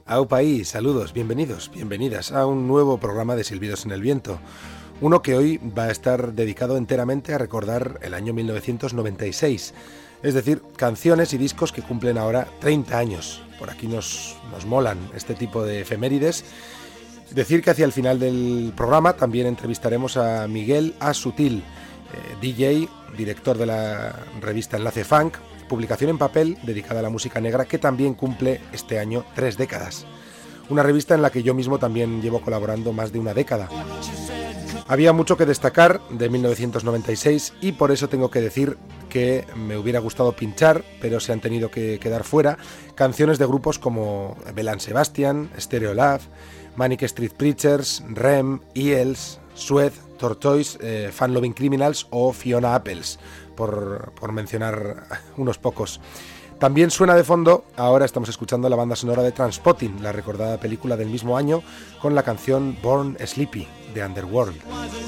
Aupaí, saludos, bienvenidos, bienvenidas a un nuevo programa de Silbidos en el Viento. Uno que hoy va a estar dedicado enteramente a recordar el año 1996. Es decir, canciones y discos que cumplen ahora 30 años. Por aquí nos molan este tipo de efemérides. Decir que hacia el final del programa también entrevistaremos a Miguel A. Sutil, DJ, director de la revista Enlace Funk, publicación en papel dedicada a la música negra que también cumple este año 3 décadas. Una revista en la que yo mismo también llevo colaborando más de una década. Había mucho que destacar de 1996 y por eso tengo que decir que me hubiera gustado pinchar, pero se han tenido que quedar fuera, canciones de grupos como Belle Sebastian, Stereolab, Manic Street Preachers, Rem, Eels, Suede, Tortoise, Fun Loving Criminals o Fiona Apples, por mencionar unos pocos. También suena de fondo, ahora estamos escuchando la banda sonora de Trainspotting, la recordada película del mismo año, con la canción Born Sleepy, de Underworld.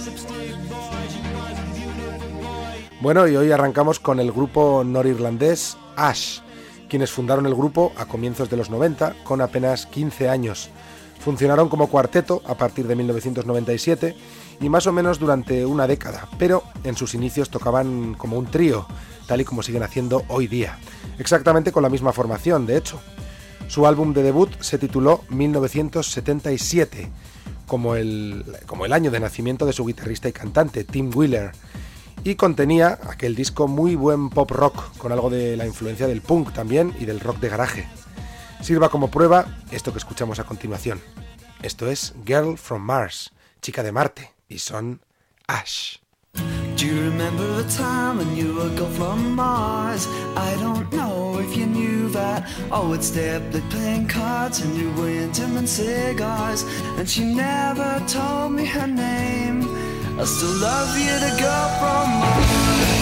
Bueno, y hoy arrancamos con el grupo norirlandés Ash, quienes fundaron el grupo a comienzos de los 90, con apenas 15 años. Funcionaron como cuarteto a partir de 1997 y más o menos durante una década, pero en sus inicios tocaban como un trío, tal y como siguen haciendo hoy día, exactamente con la misma formación, de hecho. Su álbum de debut se tituló 1977, como el año de nacimiento de su guitarrista y cantante, Tim Wheeler, y contenía aquel disco muy buen pop rock, con algo de la influencia del punk también y del rock de garaje. Sirva como prueba esto que escuchamos a continuación. Esto es Girl from Mars, chica de Marte, y son Ash. Do you remember the time when you were girl from Mars? I don't know if you knew that. I would stay up late playing cards and you were intimate cigars. And she never told me her name. I still love you, the girl from Mars.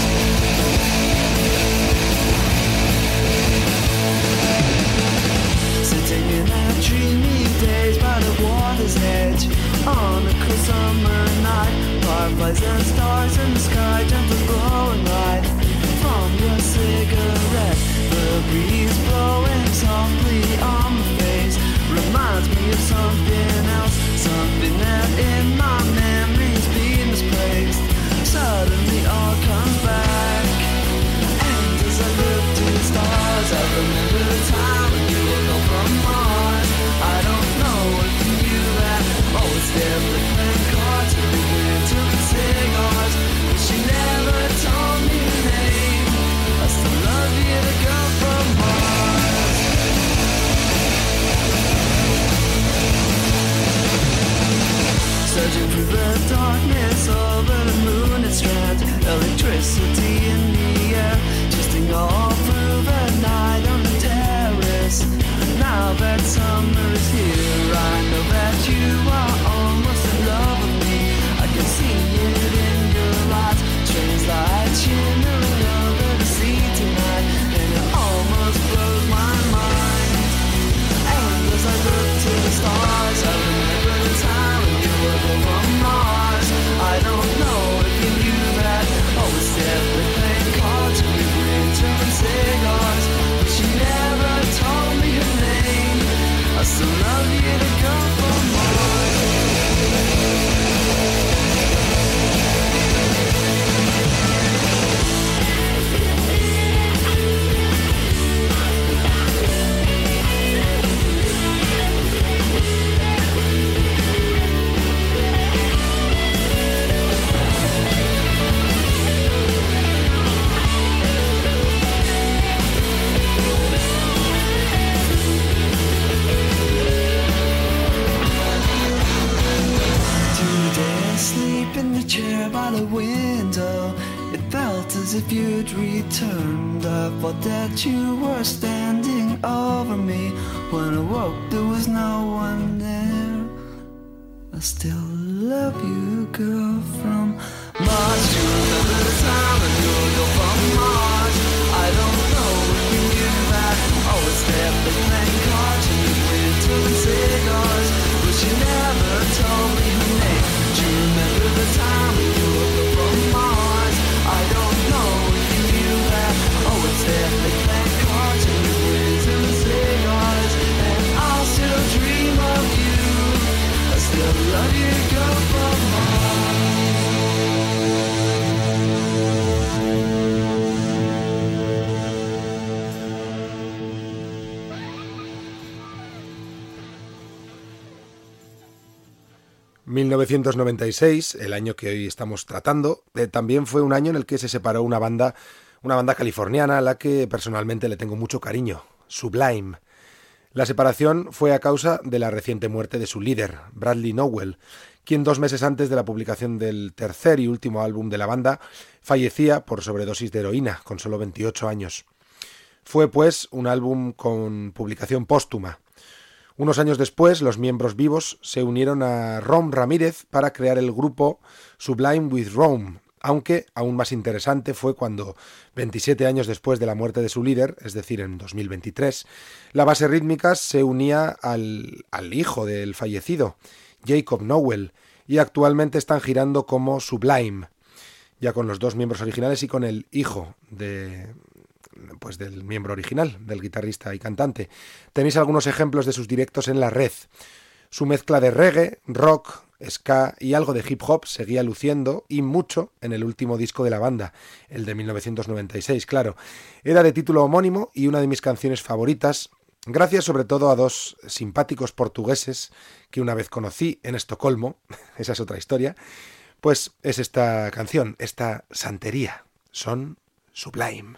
Sitting in our dreamy days by the water's edge, on a cool summer night, fireflies and stars in the sky, gentle glowing light from your cigarette. The breeze blowing softly on my face reminds me of something else, something that in my memories been misplaced. Suddenly all comes back, and as I look to the stars, I remember the time when you were gone from Mars. I don't know if you knew that. Always there with playing cards and we went to the cigars, but she never told me her name. I still love you, the girl from Mars. Searching through the darkness over the moon and strands, electricity in the air, twisting all through the night on the terrace. Now that summer is here, I know that you are almost in love with me. I can see it in your eyes, strange light shimmering over the sea tonight, and it almost blows my mind. And as I look to the stars, I remember the time when you were from Mars. I don't know if you knew that. Always there with playing cards and we were into cigars, but she never told me her name. I still love you, the girl from Mars. In the chair by the window, it felt as if you'd returned. I thought that you were standing over me. When I woke, there was no one there. I still love you, girl from Mars. Do you remember the time when you were girl from Mars? I don't know if you knew that. Always there playing cards and we went to the cigars, but she never told me her name. Do you remember the time when you were girl from Mars? I don't know if you knew that. Always there playing cards and we went to the cigars, and I'll still 1996, el año que hoy estamos tratando, también fue un año en el que se separó una banda californiana a la que personalmente le tengo mucho cariño, Sublime. La separación fue a causa de la reciente muerte de su líder, Bradley Nowell, quien 2 meses antes de la publicación del tercer y último álbum de la banda fallecía por sobredosis de heroína, con solo 28 años. Fue, pues, un álbum con publicación póstuma. Unos años después, los miembros vivos se unieron a Rom Ramírez para crear el grupo Sublime with Rome, aunque aún más interesante fue cuando, 27 años después de la muerte de su líder, es decir, en 2023, la base rítmica se unía al hijo del fallecido, Jacob Nowell, y actualmente están girando como Sublime, ya con los 2 miembros originales y con el hijo del miembro original, del guitarrista y cantante. Tenéis algunos ejemplos de sus directos en la red. Su mezcla de reggae, rock, ska y algo de hip hop seguía luciendo, y mucho, en el último disco de la banda, el de 1996, claro. Era de título homónimo y una de mis canciones favoritas, gracias sobre todo a 2 simpáticos portugueses que una vez conocí en Estocolmo, esa es otra historia, pues es esta canción, esta santería, son Sublime.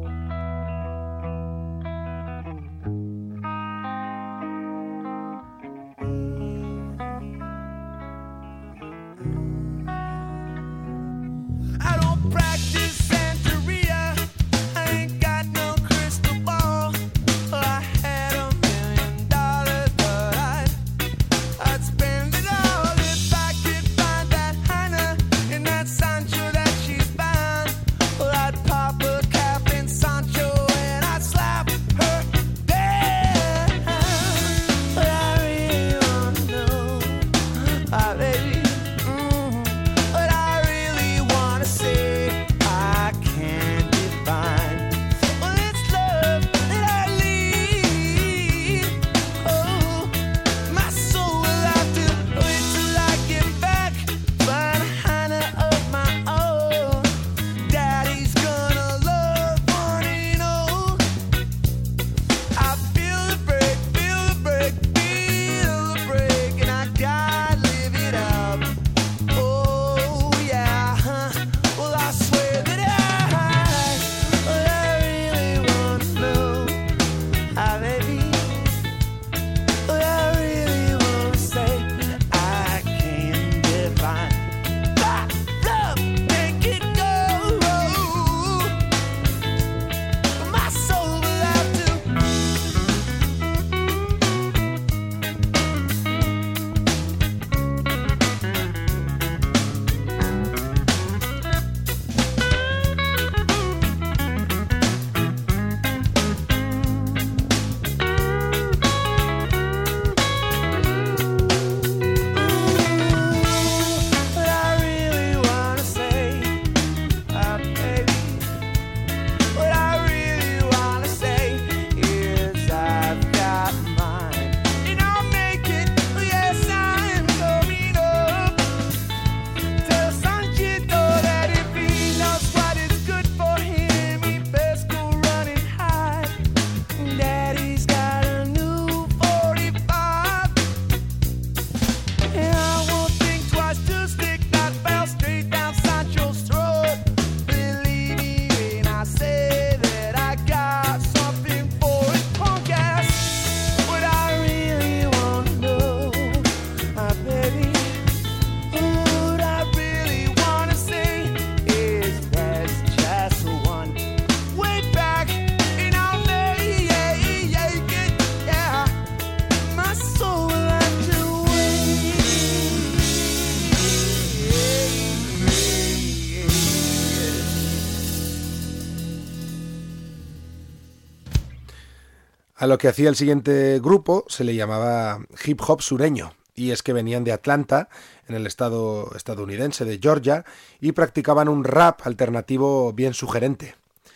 A lo que hacía el siguiente grupo se le llamaba hip hop sureño, y es que venían de Atlanta, en el estado estadounidense de Georgia, y practicaban un rap alternativo bien sugerente.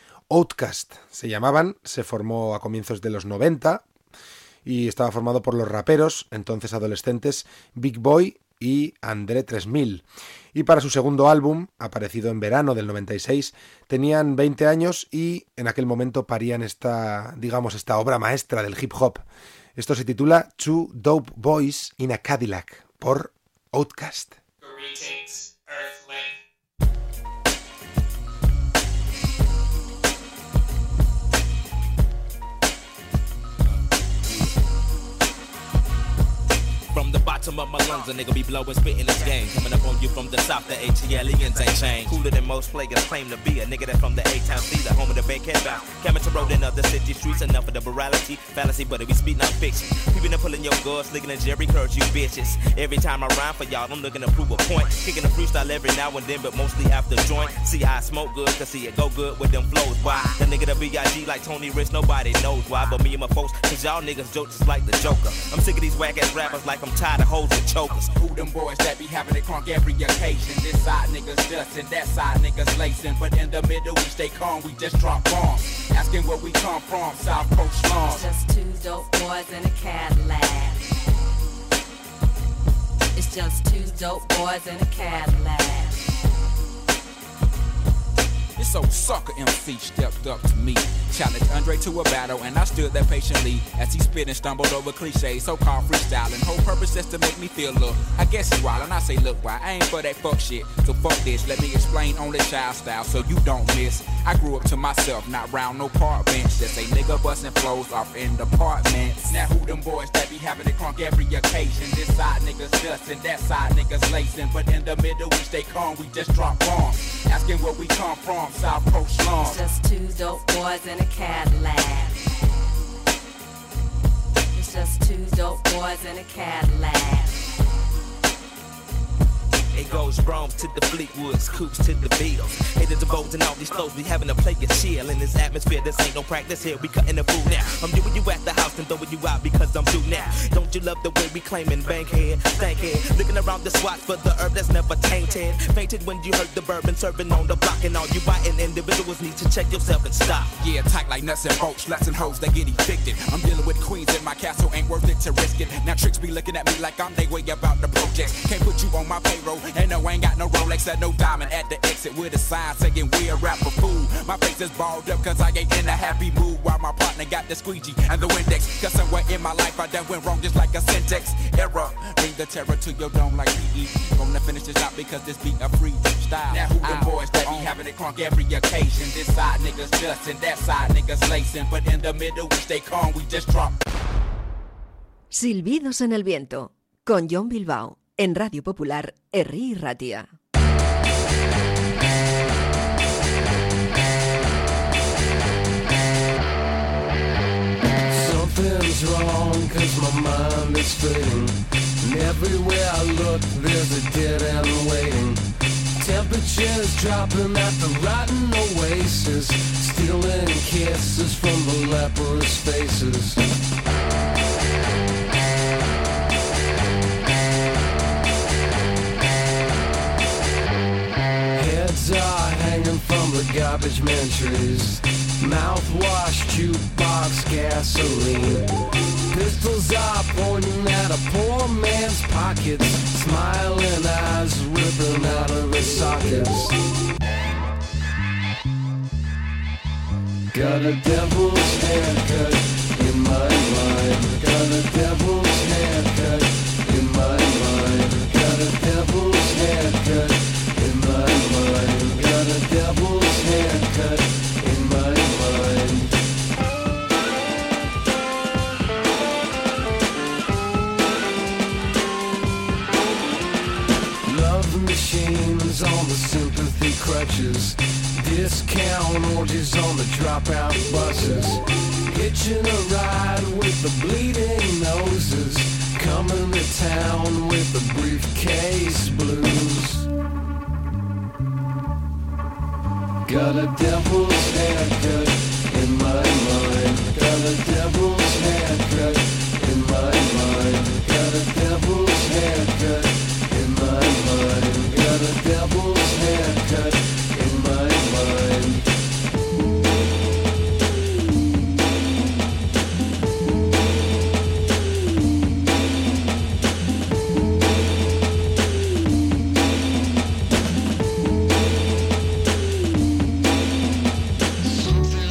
Outkast se llamaban, se formó a comienzos de los 90 y estaba formado por los raperos, entonces adolescentes, Big Boy y André 3000. Y para su segundo álbum, aparecido en verano del 96, tenían 20 años y en aquel momento parían esta obra maestra del hip hop. Esto se titula Two Dope Boys in a Cadillac, por Outcast. Greetings, Earthling. From the bottom of my lungs, a nigga be blowing, spitting this game. Coming up on you from the south, the ATLians ain't changed. Cooler than most players claim to be. A nigga that from the A-Town C, the home of the Bankhead Bound. Cameron Road and other city streets, enough of the morality, fallacy, but if we speak not fiction. People that pulling your guards, licking and Jerry curls, you bitches. Every time I rhyme for y'all, I'm looking to prove a point. Kicking a freestyle every now and then, but mostly after joint. See how I smoke good, cause see it go good with them flows. Why? The nigga that B.I.G. like Tony Rich, nobody knows why. But me and my folks, cause y'all niggas joke just like the Joker. I'm sick of these whack-ass rappers like I'm tired of hoes and chokers. Who them boys that be having it crunk every occasion? This side niggas dustin', that side niggas lacing. But in the middle we stay calm, we just drop bombs. Asking where we come from, South Coast slums. Just two dope boys in a Cadillac. It's just two dope boys in a Cadillac. This old sucker MC stepped up to me, challenged Andre to a battle, and I stood there patiently as he spit and stumbled over cliches, so-called freestyling. Whole purpose just to make me feel look. I guess he's wild, and I say, look, why I ain't for that fuck shit. So fuck this, let me explain only child style so you don't miss. I grew up to myself, not round no park bench. Just a nigga busting flows off in the apartments. Now who them boys that be having it crunk every occasion? This side niggas dustin', that side niggas lacing. But in the middle we stay calm, we just drop bombs. Asking where we come from, South Coast slums. Just two dope boys in a Cadillac. It's just two dope boys in a Cadillac. It goes Browns to the Fleetwoods, Coops to the Beatles. Haters the bows and all these flows, we having a play a chill. In this atmosphere, this ain't no practice here, we cutting the food now. I'm doing you at the house and throwing you out because I'm through now. Don't you love the way we claiming Bankhead, Stankhead? Looking around the SWAT for the herb that's never tainted. Fainted when you heard the bourbon serving on the block. And all you biting individuals need to check yourself and stop. Yeah, tight like nuts and bolts, sluts and hoes that get evicted. I'm dealing with queens in my castle, ain't worth it to risk it. Now tricks be looking at me like I'm they way about the projects. Can't put you on my payroll, and no, I ain't got no Rolex or no diamond at the exit with a sign saying we're a rapper fool. My face is balled up cause I ain't in a happy mood, while my partner got the squeegee and the Windex. Cause somewhere in my life I done went wrong just like a syntax error. Bring the terror to your dome like PE. Gonna finish this out because this beat a free style. Now who them boys that be having it crunk every occasion? This side niggas dustin', that side niggas lacing. But in the middle we stay calm, we just drop. Silbidos en el viento, con John Bilbao, en Radio Popular, Herri y Ratia. Something's wrong cause my mind is fading, and everywhere I look there's a dead end waiting. Temperatures dropping at the rotten oasis, stealing kisses from the leprous faces. Heads are hanging from the garbage man trees, mouthwash, jukebox, gasoline. Pistols are pointing at a poor man's pockets, smiling eyes ripping out of his sockets. Got a devil's haircut in my mind. Got a devil's haircut in my mind. Got a devil's haircut in my mind. Got a devil's haircut in my mind. Love machines on the sympathy crutches, discount orgies on the dropout buses, hitching a ride with the bleeding noses, coming to town with the briefcase blues. Got a devil's haircut in my mind. Got a devil's haircut in my mind. Got a devil's haircut in my mind. Got a devil's haircut in my mind. Something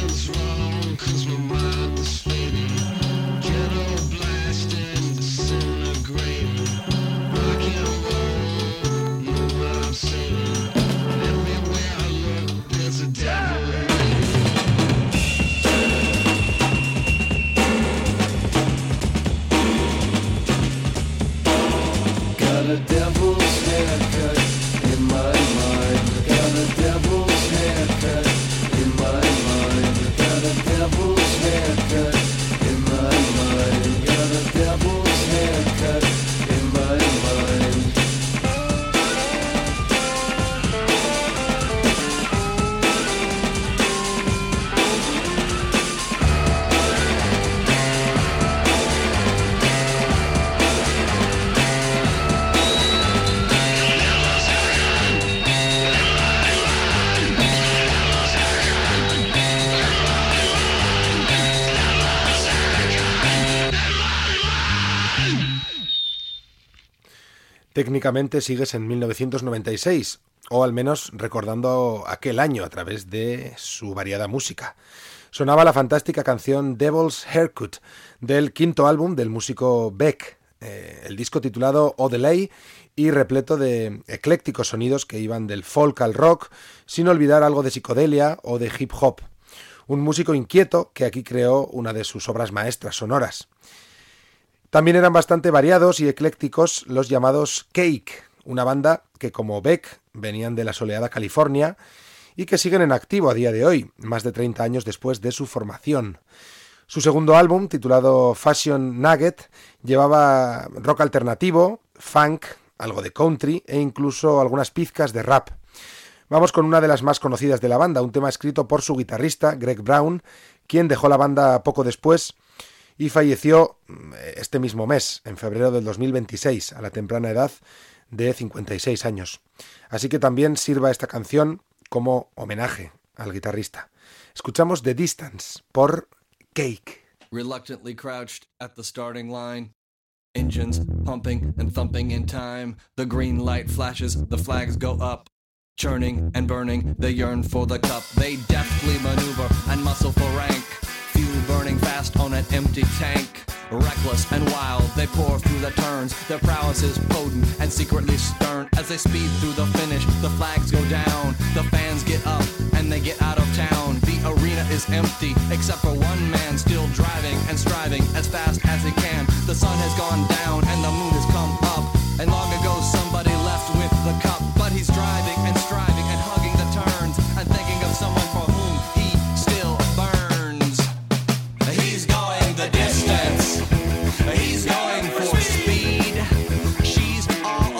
Técnicamente sigues en 1996, o al menos recordando aquel año a través de su variada música. Sonaba la fantástica canción Devil's Haircut del quinto álbum del músico Beck, el disco titulado Odelay y repleto de eclécticos sonidos que iban del folk al rock, sin olvidar algo de psicodelia o de hip hop. Un músico inquieto que aquí creó una de sus obras maestras sonoras. También eran bastante variados y eclécticos los llamados Cake, una banda que como Beck venían de la soleada California y que siguen en activo a día de hoy, más de 30 años después de su formación. Su segundo álbum, titulado Fashion Nugget, llevaba rock alternativo, funk, algo de country e incluso algunas pizcas de rap. Vamos con una de las más conocidas de la banda, un tema escrito por su guitarrista, Greg Brown, quien dejó la banda poco después y falleció este mismo mes, en febrero del 2026, a la temprana edad de 56 años. Así que también sirva esta canción como homenaje al guitarrista. Escuchamos The Distance por Cake. Reluctantly crouched at the starting line. Engines pumping and thumping in time. The green light flashes, the flags go up. Churning and burning, they yearn for the cup. They deftly maneuver and muscle for rank. Fuel burning fast on an empty tank. Reckless and wild, they pour through the turns. Their prowess is potent and secretly stern. As they speed through the finish, the flags go down. The fans get up and they get out of town. The arena is empty, except for one man still driving and striving as fast as he can. The sun has gone down and the moon has come up. And long ago somebody left with the cup. But he's driving and striving and hugging the turns and thinking of someone for whom he still burns. He's going the distance. He's going for speed. She's all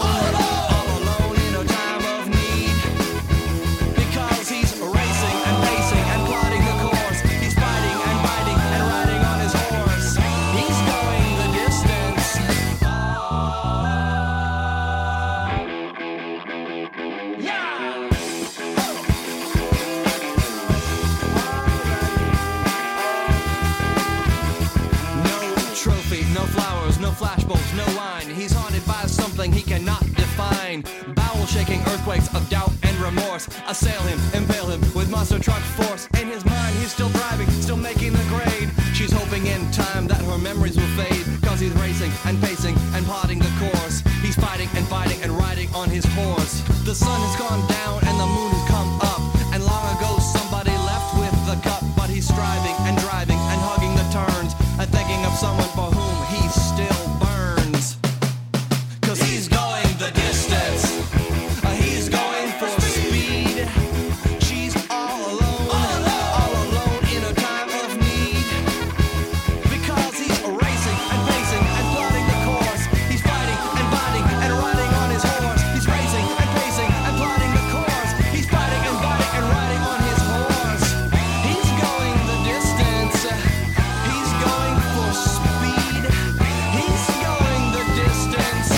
alone in a time of need. Because he's racing and pacing and plotting the course. He's fighting and biting and riding on his horse. He's going the distance. No flowers, no flashbulbs, no wine. He's haunted by something he cannot define. Bowel-shaking earthquakes of doubt and remorse assail him, impale him with monster truck force. In his mind, he's still driving, still making the grade. She's hoping in time that her memories will fade. Cause he's racing and pacing and plotting the course. He's fighting and fighting and riding on his horse. The sun has gone down and the moon has come up. And long ago somebody left with the cup. But he's striving and driving and hugging the turns and thinking of someone for whom he still burns. Cause he's going the distance. He's going for speed. She's all alone in a time of need. Because he's racing and pacing and plotting the course. He's fighting and biting and riding on his horse. He's racing and pacing and plotting the course. He's fighting and biting and riding on his horse. He's going the distance. He's going for speed. He's going the distance.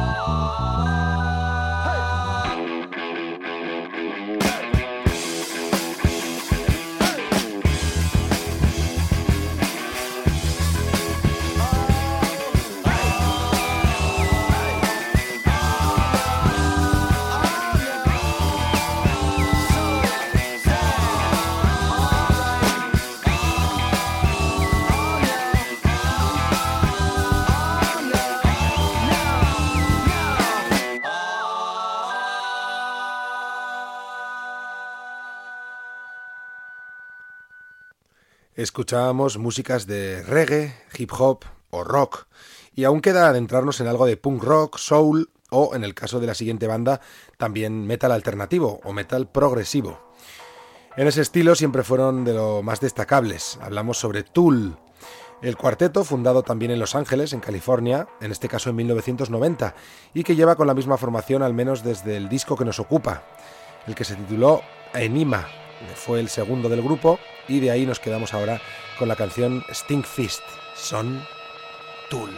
Escuchábamos músicas de reggae, hip hop o rock, y aún queda adentrarnos en algo de punk rock, soul o, en el caso de la siguiente banda, también metal alternativo o metal progresivo. En ese estilo siempre fueron de lo más destacables. Hablamos sobre Tool, el cuarteto fundado también en Los Ángeles, en California, en este caso en 1990, y que lleva con la misma formación al menos desde el disco que nos ocupa, el que se tituló Enima. Fue el segundo del grupo y de ahí nos quedamos ahora con la canción Stink Fist. Son Tool.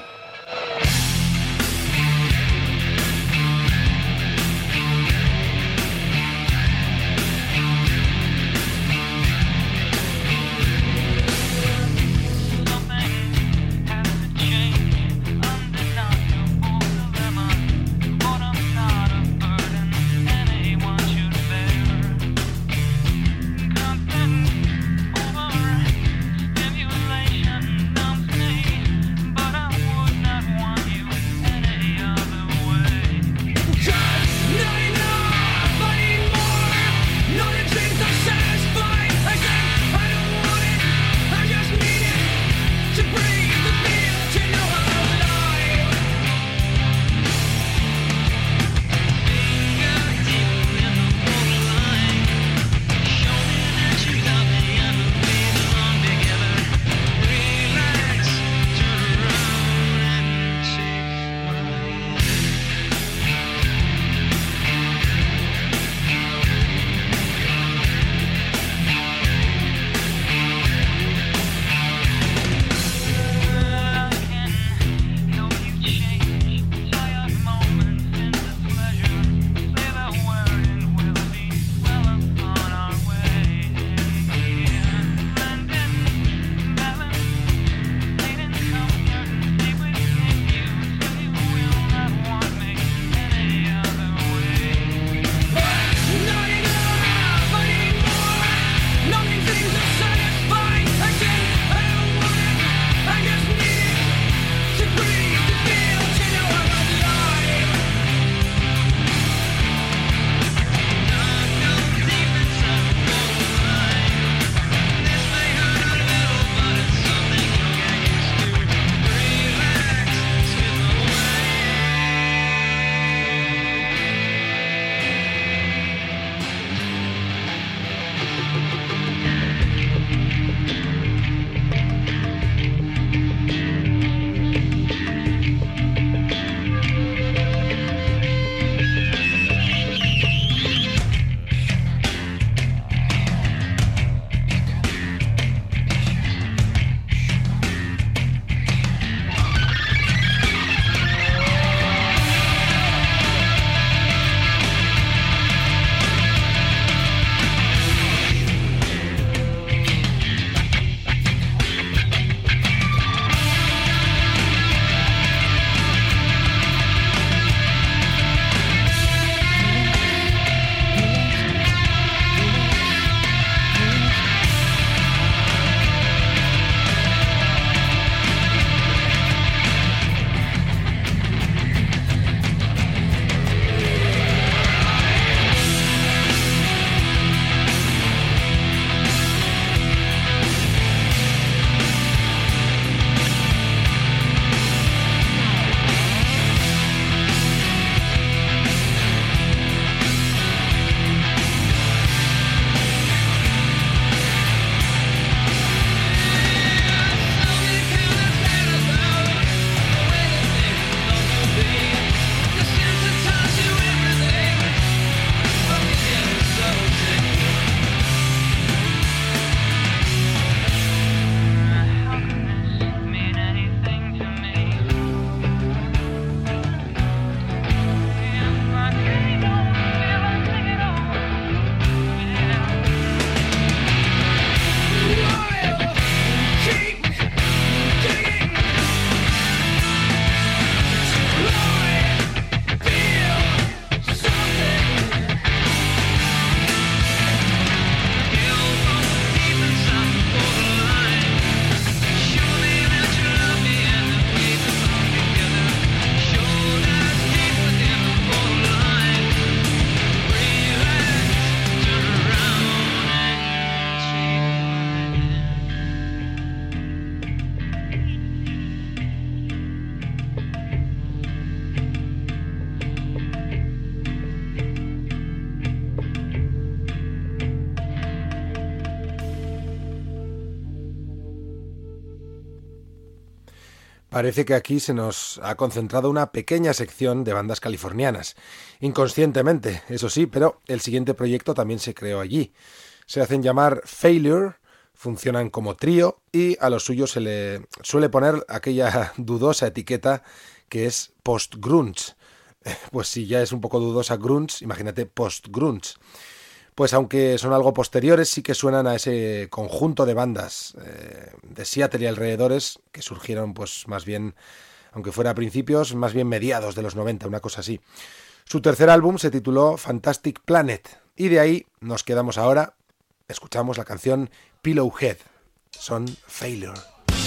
Parece que aquí se nos ha concentrado una pequeña sección de bandas californianas. Inconscientemente, eso sí, pero el siguiente proyecto también se creó allí. Se hacen llamar Failure, funcionan como trío y a los suyos se le suele poner aquella dudosa etiqueta que es post-grunge. Pues si ya es un poco dudosa grunge, imagínate post-grunge. Pues aunque son algo posteriores, sí que suenan a ese conjunto de bandas de Seattle y alrededores que surgieron pues más bien, aunque fuera a principios, más bien mediados de los 90, una cosa así. Su tercer álbum se tituló Fantastic Planet y de ahí nos quedamos ahora, escuchamos la canción Pillowhead, son Failure.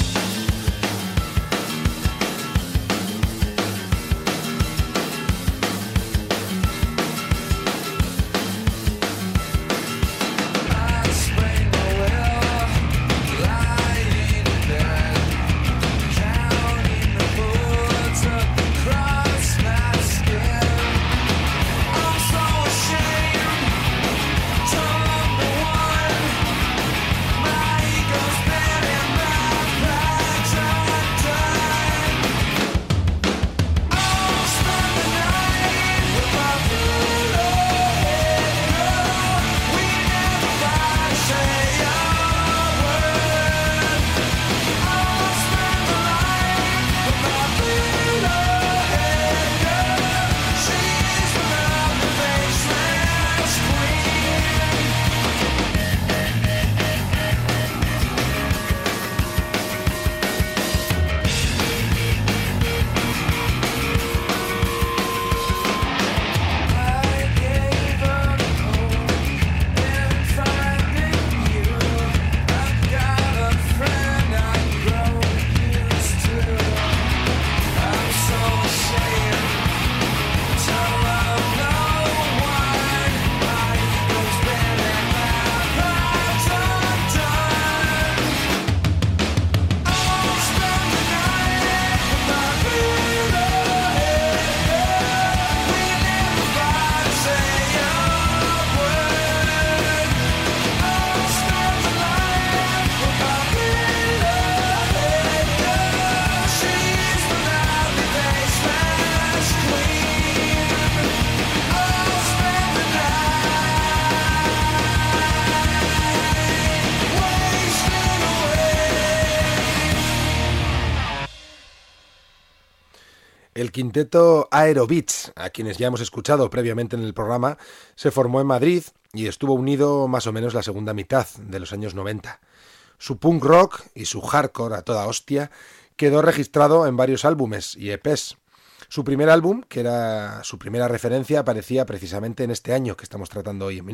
El quinteto Aerobeats, a quienes ya hemos escuchado previamente en el programa, se formó en Madrid y estuvo unido más o menos la segunda mitad de los años 90. Su punk rock y su hardcore a toda hostia quedó registrado en varios álbumes y EPs. Su primer álbum, que era su primera referencia, aparecía precisamente en este año que estamos tratando hoy, en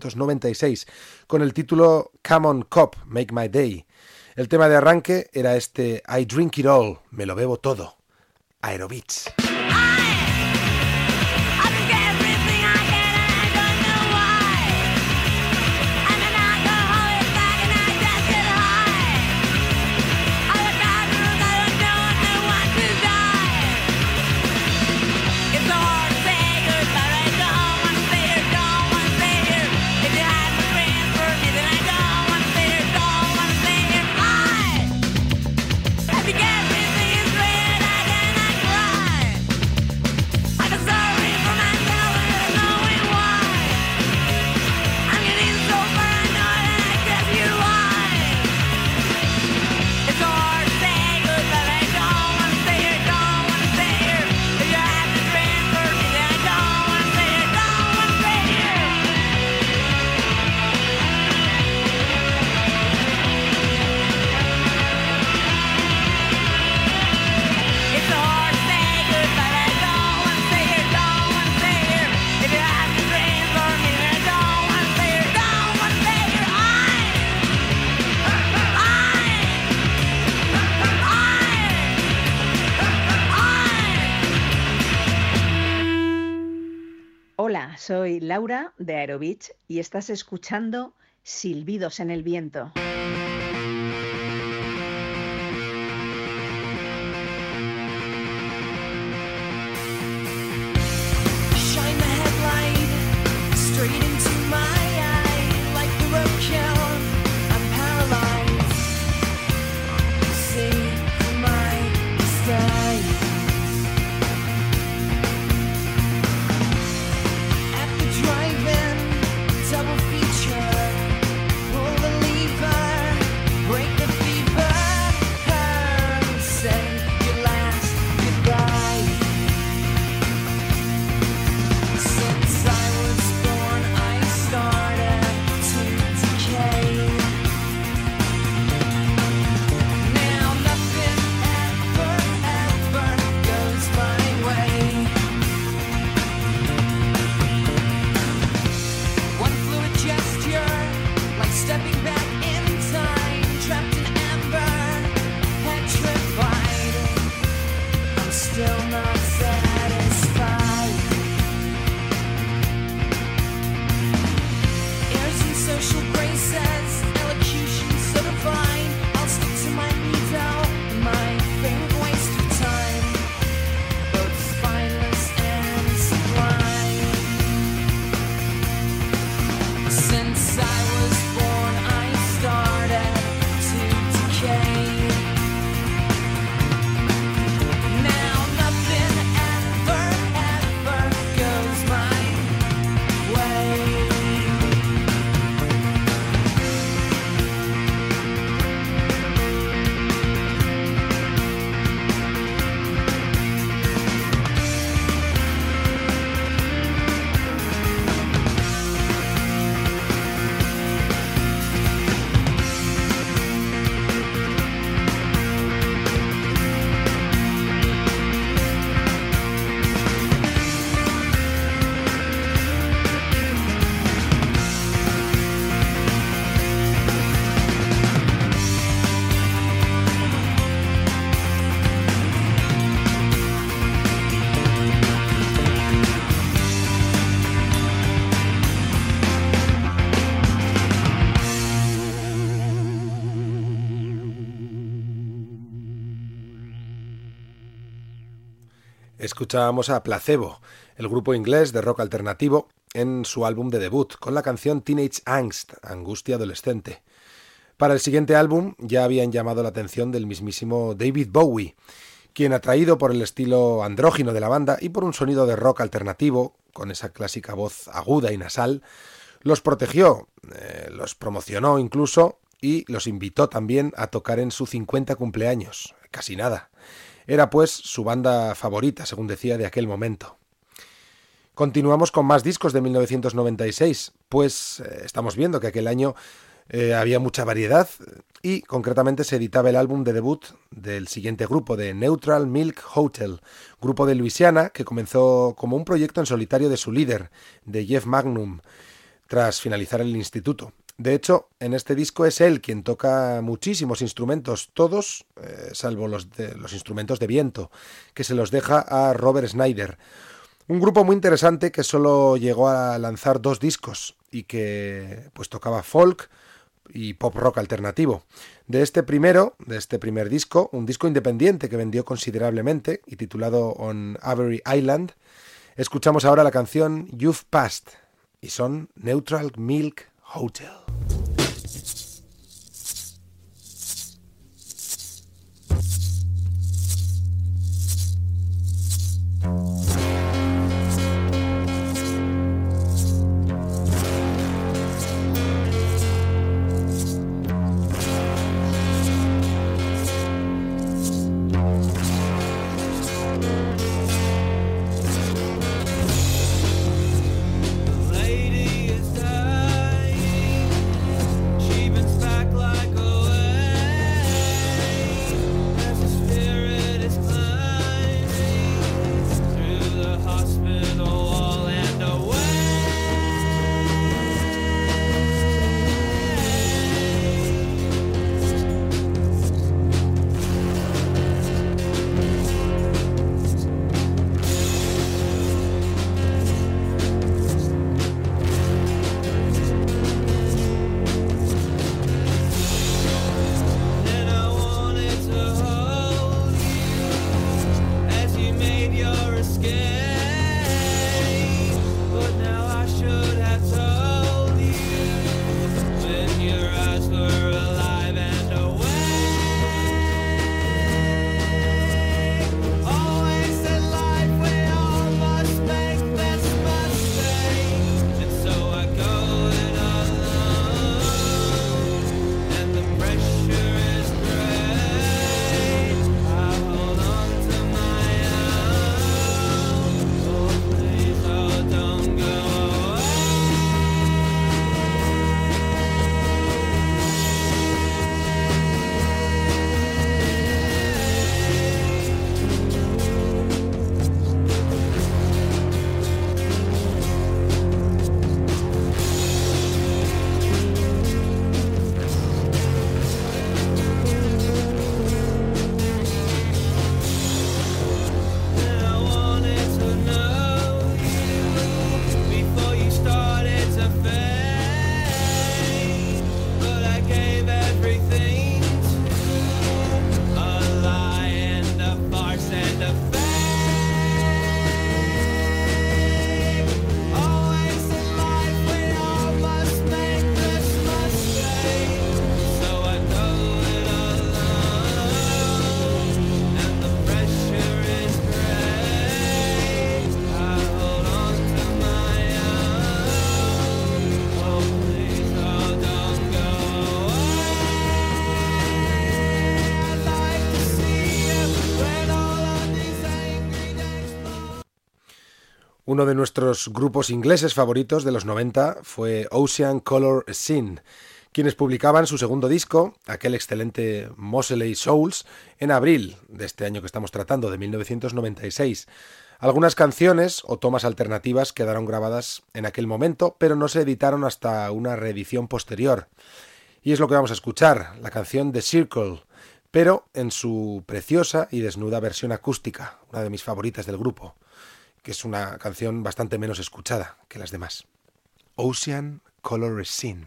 1996, con el título Come on Cop, Make My Day. El tema de arranque era este I Drink It All, me lo bebo todo. Aerobeats. Hola, soy Laura de Aerobeats y estás escuchando Silbidos en el Viento. See my was still not satisfied. Airs and social graces, elocution so divine. I'll stick to my needs out, my favorite waste of time, both spineless and sublime. Since I was born, I started to decay. Now nothing ever, ever goes my way. Escuchábamos a Placebo, el grupo inglés de rock alternativo, en su álbum de debut, con la canción Teenage Angst, angustia adolescente. Para el siguiente álbum ya habían llamado la atención del mismísimo David Bowie, quien, atraído por el estilo andrógino de la banda y por un sonido de rock alternativo, con esa clásica voz aguda y nasal, los protegió, los promocionó incluso y los invitó también a tocar en su 50 cumpleaños. Casi nada. Era pues su banda favorita, según decía, de aquel momento. Continuamos con más discos de 1996, pues estamos viendo que aquel año había mucha variedad y concretamente se editaba el álbum de debut del siguiente grupo, de Neutral Milk Hotel, grupo de Luisiana que comenzó como un proyecto en solitario de su líder, de Jeff Magnum, tras finalizar el instituto. De hecho, en este disco es él quien toca muchísimos instrumentos, todos, salvo los instrumentos de viento, que se los deja a Robert Snyder. Un grupo muy interesante que solo llegó a lanzar 2 discos y que pues tocaba folk y pop rock alternativo. De este primer disco, un disco independiente que vendió considerablemente y titulado On Avery Island, escuchamos ahora la canción You've Passed y son Neutral Milk Hotel. Uno de nuestros grupos ingleses favoritos de los 90 fue Ocean Colour Scene, quienes publicaban su segundo disco, aquel excelente Moseley Souls, en abril de este año que estamos tratando, de 1996. Algunas canciones o tomas alternativas quedaron grabadas en aquel momento, pero no se editaron hasta una reedición posterior. Y es lo que vamos a escuchar, la canción The Circle, pero en su preciosa y desnuda versión acústica, una de mis favoritas del grupo, que es una canción bastante menos escuchada que las demás. Ocean Colour Scene.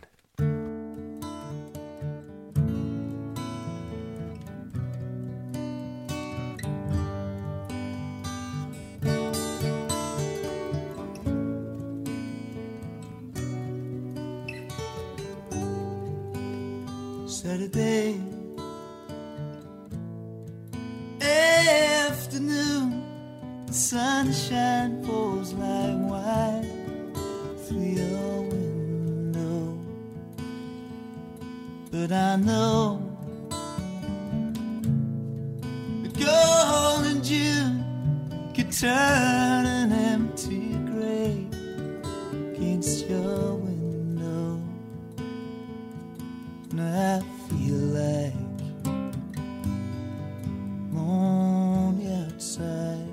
Saturday afternoon, the sunshine pours like wine through your window. But I know that gold in June could turn an empty grave against your window. And I feel like I'm on the outside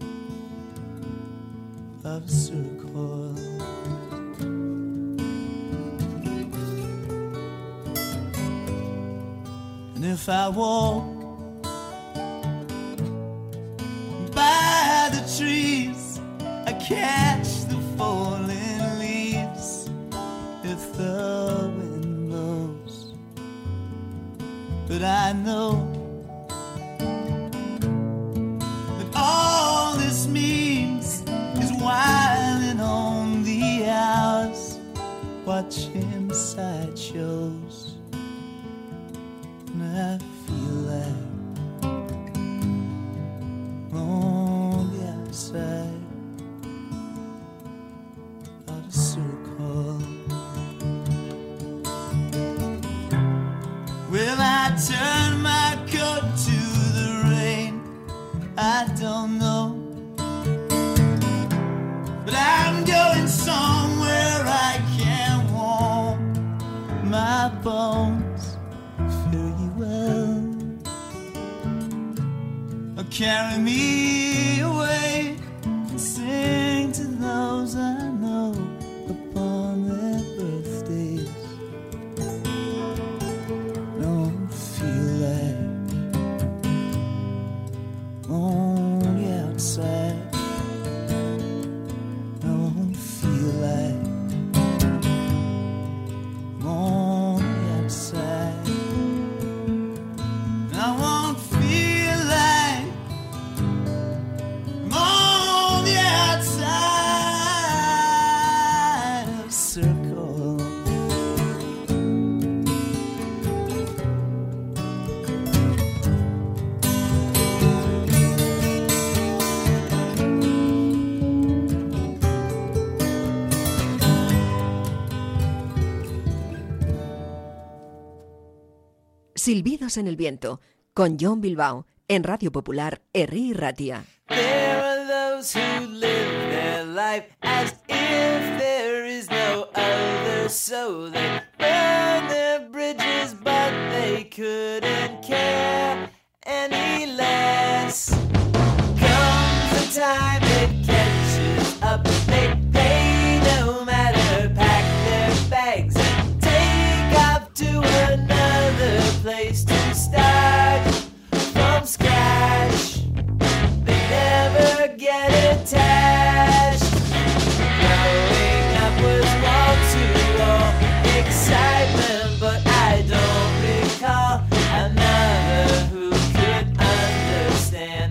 of a circle. And if I walk by the trees, I catch the falling leaves. If the wind blows, but I know that all this means is whiling on the hours, watching sideshows. And I feel like on the outside of the circle. Will I turn my coat to the rain? I don't know, but I'm going somewhere I can warm my bones, fare you well, or carry me away and sing to those I know upon their birthdays. Don't feel like on the outside. Don't feel like on the outside. I won't feel like I'm on the outside of a circle. Silbidos en el viento, con John Bilbao, en Radio Popular, Herri Ratia. There are those who live their life as if there is no other, so they burn their bridges, but they couldn't care any less. Comes the time it catches up, they pay no matter, pack their bags and take off to another place to start from scratch. They never get attached. Growing up was wall to wall excitement, but I don't recall another who could understand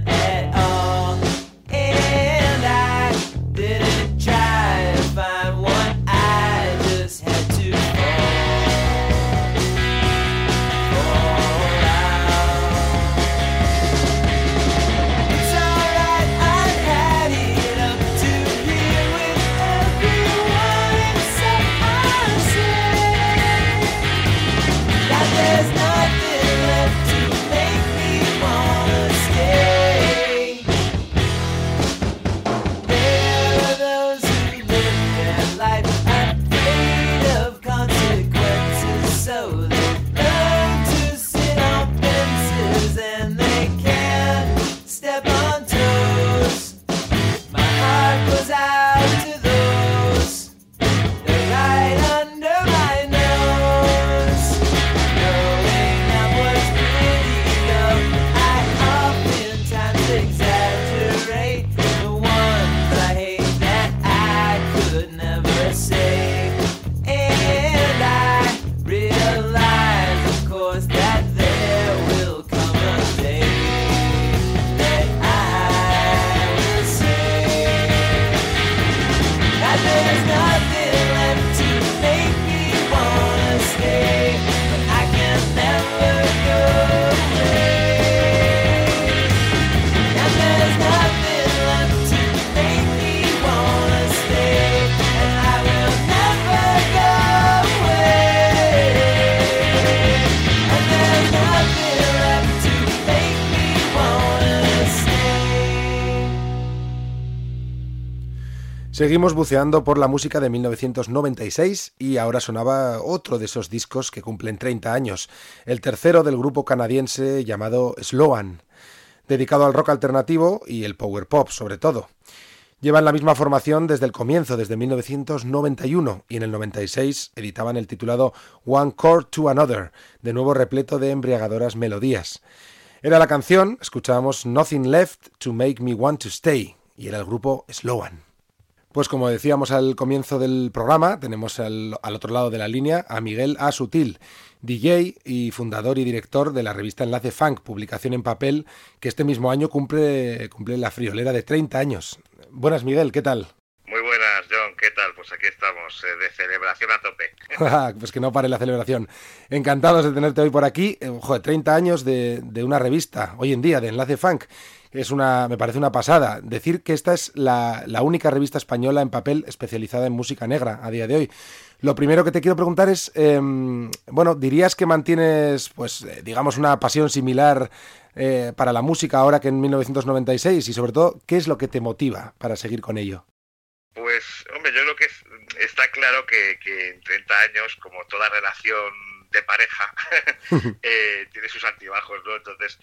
Seguimos buceando por la música de 1996 y ahora sonaba otro de esos discos que cumplen 30 años, el tercero del grupo canadiense llamado Sloan, dedicado al rock alternativo y el power pop sobre todo. Llevan la misma formación desde el comienzo, desde 1991, y en el 96 editaban el titulado One Chord to Another, de nuevo repleto de embriagadoras melodías. Era la canción, escuchábamos Nothing Left to Make Me Want to Stay, y era el grupo Sloan. Pues como decíamos al comienzo del programa, tenemos al otro lado de la línea a Miguel A. Sutil, DJ y fundador y director de la revista Enlace Funk, publicación en papel que este mismo año cumple la friolera de 30 años. Buenas, Miguel, ¿qué tal? Muy buenas, John, ¿qué tal? Pues aquí estamos, de celebración a tope. Pues que no pare la celebración. Encantados de tenerte hoy por aquí. 30 años de una revista, hoy en día, de Enlace Funk. Me parece una pasada. Decir que esta es la única revista española en papel especializada en música negra a día de hoy. Lo primero que te quiero preguntar es, ¿dirías que mantienes, digamos, una pasión similar para la música ahora que en 1996? Y sobre todo, ¿qué es lo que te motiva para seguir con ello? Pues, hombre, yo creo que está claro que en 30 años, como toda relación de pareja, tiene sus altibajos, ¿no? Entonces,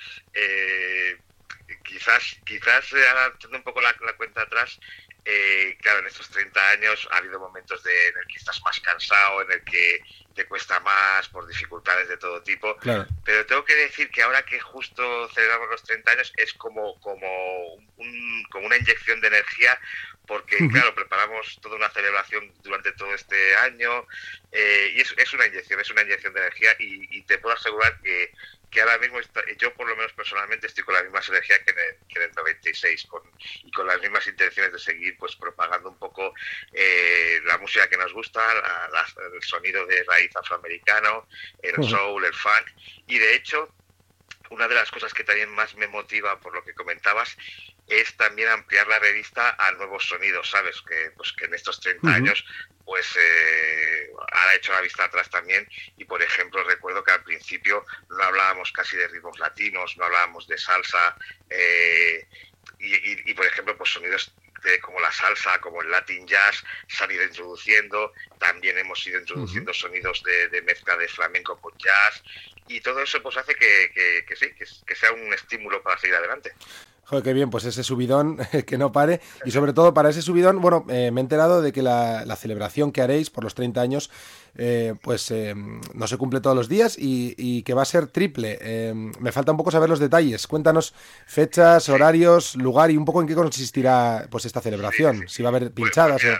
quizás ahora echando un poco la cuenta atrás, claro, en estos 30 años ha habido momentos en el que estás más cansado, en el que te cuesta más por dificultades de todo tipo, claro. Pero tengo que decir que ahora que justo celebramos los 30 años es como una inyección de energía, porque claro, preparamos toda una celebración durante todo este año, y es una inyección de energía, y te puedo asegurar que ahora mismo yo por lo menos personalmente estoy con las mismas energías que en el 96 y con las mismas intenciones de seguir pues propagando un poco la música que nos gusta, el sonido de raíz afroamericano, el soul, el funk, y de hecho una de las cosas que también más me motiva por lo que comentabas es también ampliar la revista a nuevos sonidos, ¿sabes? Que en estos 30 años pues ahora he hecho la vista atrás también, y por ejemplo recuerdo que al principio no hablábamos casi de ritmos latinos, no hablábamos de salsa, y por ejemplo pues sonidos como la salsa, como el Latin Jazz se han ido introduciendo, también hemos ido introduciendo sonidos de mezcla de flamenco con jazz, y todo eso pues hace que sea un estímulo para seguir adelante. Joder, qué bien, pues ese subidón que no pare. Y sobre todo para ese subidón, me he enterado de que la celebración que haréis por los 30 años no se cumple todos los días y que va a ser triple. Me falta un poco saber los detalles. Cuéntanos fechas, horarios, lugar y un poco en qué consistirá pues esta celebración. Si va a haber pinchadas. Pues,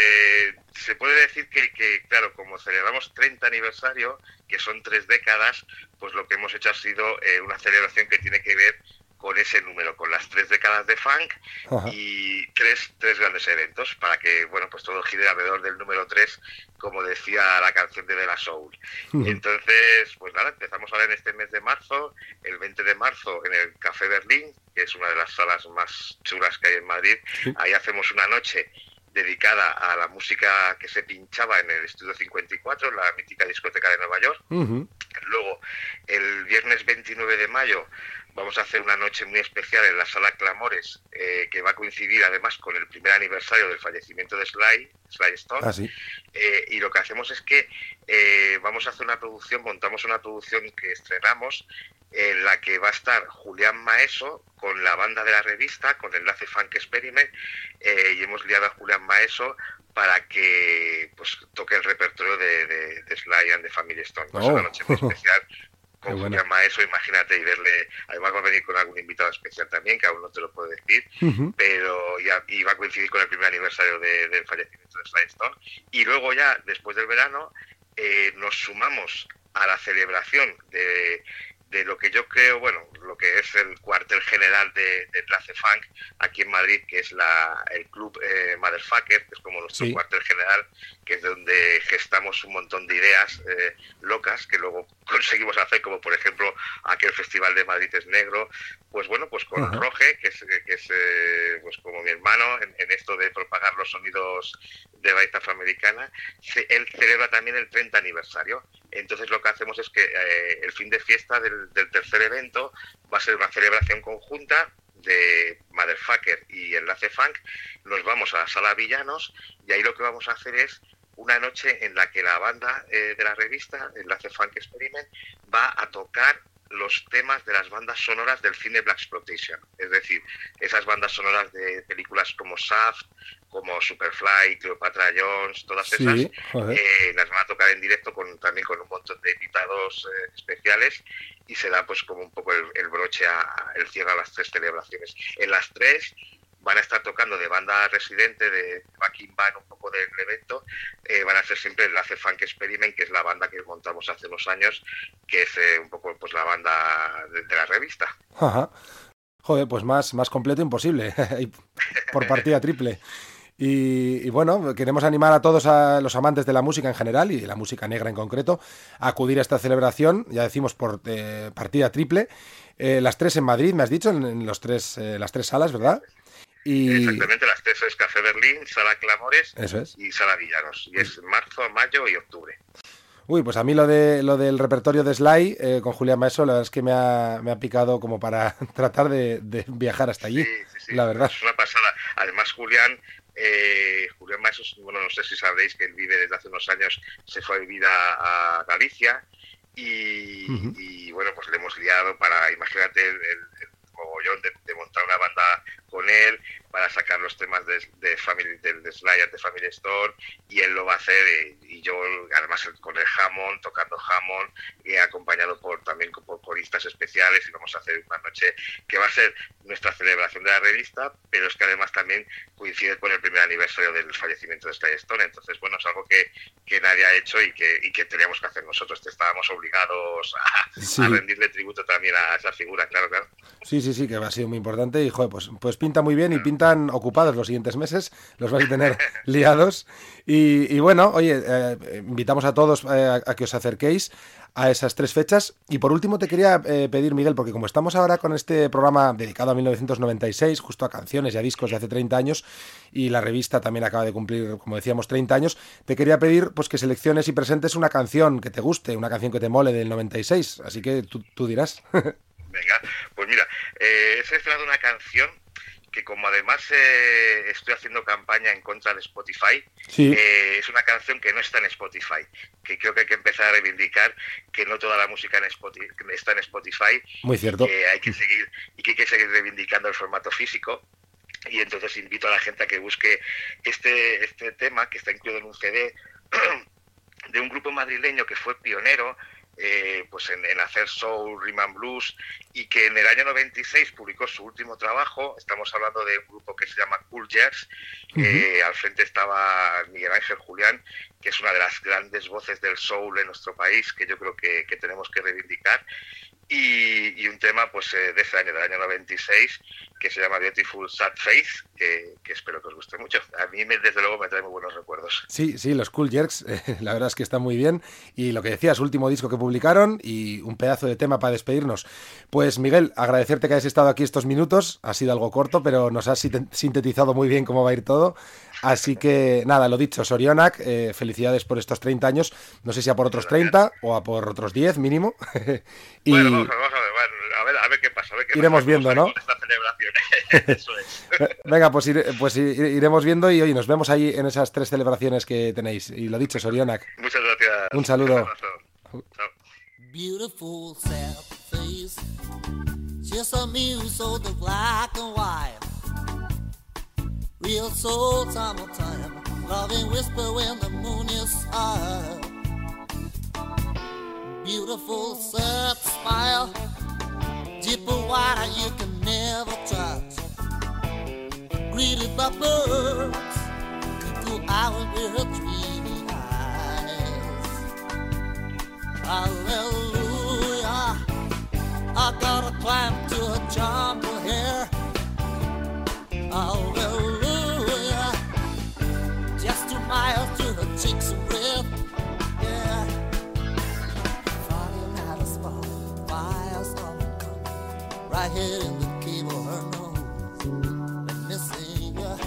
se puede decir que, claro, como celebramos 30 aniversario, que son 3 décadas, pues lo que hemos hecho ha sido una celebración que tiene que ver con ese número, con las 3 décadas de funk. Ajá. Y tres grandes eventos para que, pues todo gire alrededor del número 3, como decía la canción de La Soul. Entonces, pues nada, empezamos ahora en este mes de marzo, el 20 de marzo en el Café Berlín, que es una de las salas más chulas que hay en Madrid. Ahí hacemos una noche dedicada a la música que se pinchaba en el Estudio 54, la mítica discoteca de Nueva York. Luego, el viernes 29 de mayo, vamos a hacer una noche muy especial en la Sala Clamores, que va a coincidir además con el primer aniversario del fallecimiento de Sly Stone. Ah, ¿sí? Y lo que hacemos es que vamos a hacer montamos una producción que estrenamos, en la que va a estar Julián Maeso con la banda de la revista, con Enlace Funk Experiment, y hemos liado a Julián Maeso para que pues toque el repertorio de Sly and the Family Stone. Es una noche muy especial con Julián Maeso, imagínate, y verle. Además va a venir con algún invitado especial también, que aún no te lo puedo decir, pero y va a coincidir con el primer aniversario del fallecimiento de Sly Stone. Y luego ya, después del verano, nos sumamos a la celebración de lo que yo creo, lo que es el cuartel general de Enlace Funk aquí en Madrid, que es el club Motherfucker, que es como nuestro cuartel general, que es donde gestamos un montón de ideas locas que luego conseguimos hacer, como por ejemplo aquel Festival de Madrid es Negro, pues con Roge, que es pues como mi hermano en esto de propagar los sonidos de raíz afroamericana. Él celebra también el 30 aniversario. Entonces lo que hacemos es que el fin de fiesta del tercer evento va a ser una celebración conjunta de Motherfucker y Enlace Funk, nos vamos a la Sala Villanos y ahí lo que vamos a hacer es una noche en la que la banda de la revista, Enlace Funk Experiment, va a tocar los temas de las bandas sonoras del cine Blaxploitation, es decir, esas bandas sonoras de películas como Shaft, como Superfly, Cleopatra Jones, todas esas, las van a tocar en directo también con un montón de invitados especiales, y se da pues como un poco el broche, el cierre a las 3 celebraciones. En las 3 van a estar tocando de banda residente, de backing band un poco del evento, van a ser siempre Enlace Funk Experiment, que es la banda que montamos hace unos años, que es un poco pues la banda de la revista. Ajá. Joder, pues más completo imposible, por partida triple. Y bueno, queremos animar a todos a los amantes de la música en general y de la música negra en concreto a acudir a esta celebración, ya decimos por partida triple, las 3 en Madrid, me has dicho, en las tres salas, ¿verdad? Exactamente, las 3 es Café Berlín, Sala Clamores y Sala Villanos. Y es marzo, mayo y octubre. Uy, pues a mí lo del repertorio de Sly con Julián Maeso, la verdad es que me ha picado como para tratar de viajar hasta allí, sí, la verdad. Es una pasada. Además, Julián Maeso, bueno, no sé si sabréis que él vive desde hace unos años, se fue a vivir a Galicia y bueno, pues le hemos liado para, imagínate, el mogollón de montar una banda con él para sacar los temas de Family, de Slayer, de Family Store, y él lo va a hacer, y yo además con el Hammond, tocando Hammond, y acompañado también por coristas especiales, y vamos a hacer una noche que va a ser nuestra celebración de la revista, pero es que además también coincide con el primer aniversario del fallecimiento de Sly Stone. Entonces bueno, es algo que nadie ha hecho y que teníamos que hacer nosotros, estábamos obligados a rendirle tributo también a esa figura, claro. Sí, que ha sido muy importante, y joder, pues pinta muy bien, y pintan ocupados los siguientes meses, los vais a tener liados, y bueno, oye, invitamos a todos a que os acerquéis a esas 3 fechas. Y por último te quería pedir, Miguel, porque como estamos ahora con este programa dedicado a 1996, justo a canciones y a discos de hace 30 años, y la revista también acaba de cumplir, como decíamos, 30 años, te quería pedir pues que selecciones y presentes una canción que te guste, una canción que te mole del 96, así que tú dirás. Venga, pues mira, he seleccionado una canción que, como además estoy haciendo campaña en contra de Spotify, es una canción que no está en Spotify, que creo que hay que empezar a reivindicar que no toda la música está en Spotify. Muy cierto. Que hay que seguir reivindicando el formato físico. Y entonces invito a la gente a que busque este tema, que está incluido en un CD de un grupo madrileño que fue pionero pues en hacer soul, rhythm and blues, y que en el año 96 publicó su último trabajo. Estamos hablando de un grupo que se llama Cool Jerks. Al frente estaba Miguel Ángel Julián, que es una de las grandes voces del soul en nuestro país, que yo creo que tenemos que reivindicar. Y un tema pues de ese año, del año 96, que se llama Beautiful Sad Face, que espero que os guste mucho. A mí desde luego me trae muy buenos recuerdos. Sí, los Cool Jerks, la verdad es que están muy bien, y lo que decías, último disco que publicaron, y un pedazo de tema para despedirnos. Pues Miguel, agradecerte que hayas estado aquí estos minutos, ha sido algo corto, pero nos has sintetizado muy bien cómo va a ir todo. Así que nada, lo dicho, Sorionak, felicidades por estos 30 años, no sé si a por otros 30 o a por otros 10 mínimo. Y bueno, vamos a ver qué pasa. Iremos viendo, ¿no? Esta celebración. Eso es. Venga, pues iremos viendo, y hoy nos vemos ahí en esas 3 celebraciones que tenéis. Y lo dicho, Sorionak. Muchas gracias. Un saludo. Chao. Beautiful sad face, just a muse of the black and white. Real soul summertime, loving whisper when the moon is high. Beautiful sad smile, deeper water you can never touch. Greedy birds, into our little dreamy eyes. Hallelujah, I gotta climb to a jungle here. Hallelujah, just 2 miles to the cheeks of breath. Yeah, falling out of smoke, fires on the cover, right here in the cave of her nose. Let me sing ya,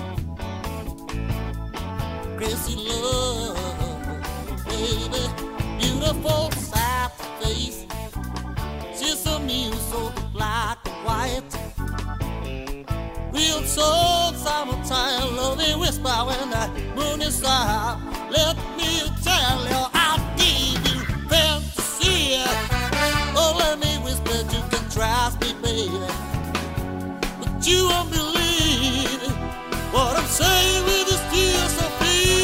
crazy love, baby, beautiful sad face. She's a muse of the black and white. beautiful summertime, lovely whisper when the moon is up. Let me tell you, I'll give you fantasy. Oh, let me whisper, you can trust me, baby. But you won't believe what I'm saying with this tears of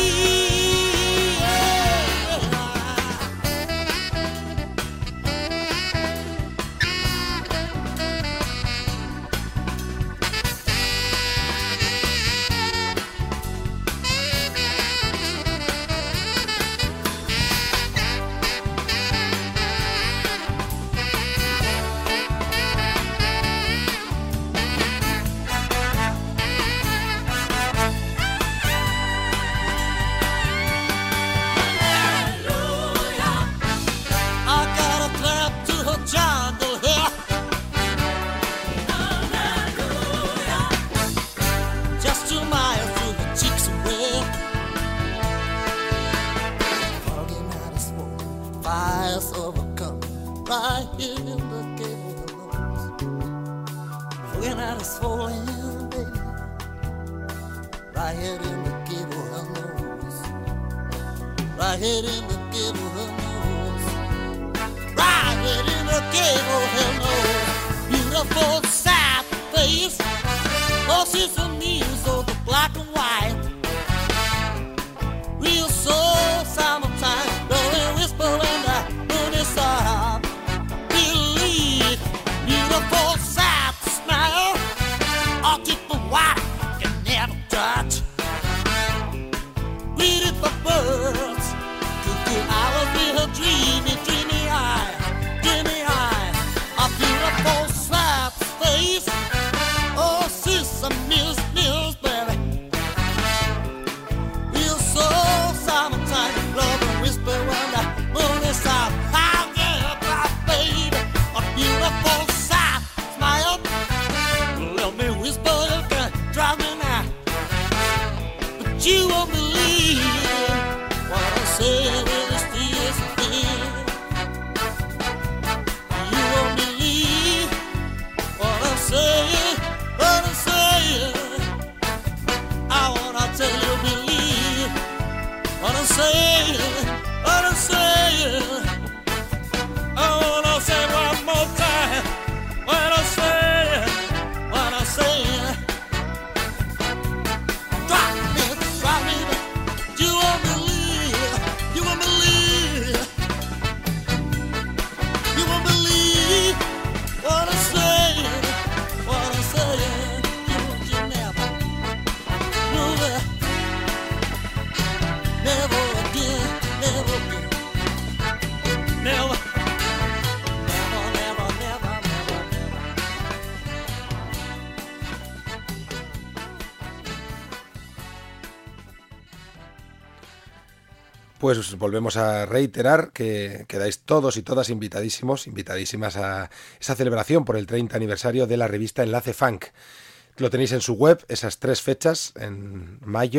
Pues volvemos a reiterar que quedáis todos y todas invitadísimas a esa celebración por el 30 aniversario de la revista Enlace Funk. Lo tenéis en su web, esas 3 fechas, en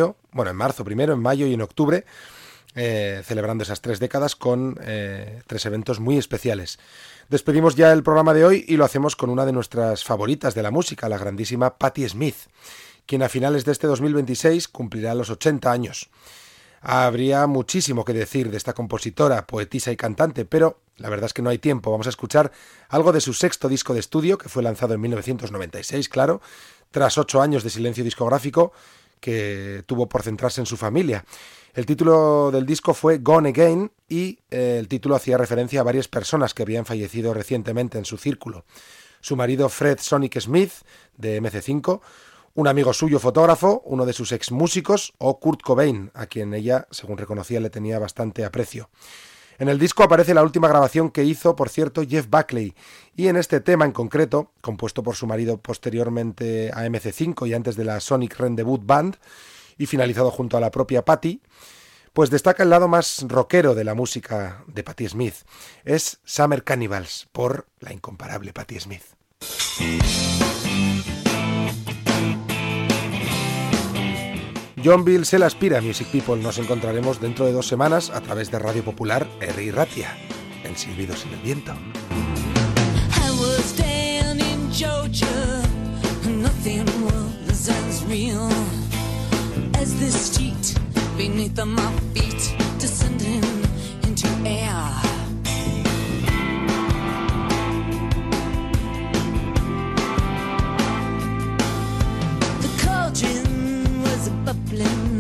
marzo primero, en mayo y en octubre, celebrando esas 3 décadas con 3 eventos muy especiales. Despedimos ya el programa de hoy y lo hacemos con una de nuestras favoritas de la música, la grandísima Patti Smith, quien a finales de este 2026 cumplirá los 80 años. Habría muchísimo que decir de esta compositora, poetisa y cantante, pero la verdad es que no hay tiempo. Vamos a escuchar algo de su 6º disco de estudio, que fue lanzado en 1996, claro, tras 8 años de silencio discográfico que tuvo por centrarse en su familia. El título del disco fue Gone Again y el título hacía referencia a varias personas que habían fallecido recientemente en su círculo. Su marido Fred Sonic Smith, de MC5, un amigo suyo fotógrafo, uno de sus ex músicos, o Kurt Cobain, a quien ella, según reconocía, le tenía bastante aprecio. En el disco aparece la última grabación que hizo, por cierto, Jeff Buckley, y en este tema en concreto, compuesto por su marido posteriormente a MC5 y antes de la Sonic Rendezvous Band, y finalizado junto a la propia Patti, pues destaca el lado más rockero de la música de Patti Smith. Es Summer Cannibals, por la incomparable Patti Smith. John Bill se la aspira, Music People. Nos encontraremos dentro de 2 semanas a través de Radio Popular R. Ratia, en Silbidos en el Viento. I was down in Georgia, nothing was as real as this street beneath my feet, descending into air. The cauldron was a bubbling